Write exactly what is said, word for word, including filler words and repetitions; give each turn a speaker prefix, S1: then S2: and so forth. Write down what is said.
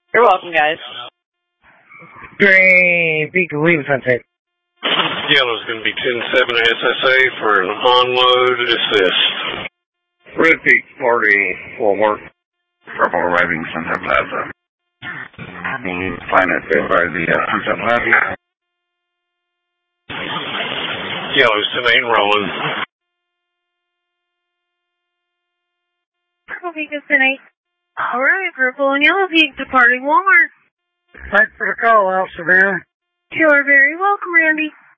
S1: You're welcome, guys.
S2: Green, peak of leave sunset.
S3: Yellow's going to be ten seven S S A for an onload assist.
S4: Red Peak, Florida, Walmart. Purple arriving Sunset Plaza. Planet by the uh, Sunset Plaza.
S3: Yellow's ten eight rolling.
S5: Purple Peak is ten eight. Alright, Purple and Yellow Peak departing Walmart.
S2: Thanks for the call out, Savannah.
S5: You are very welcome, Randy.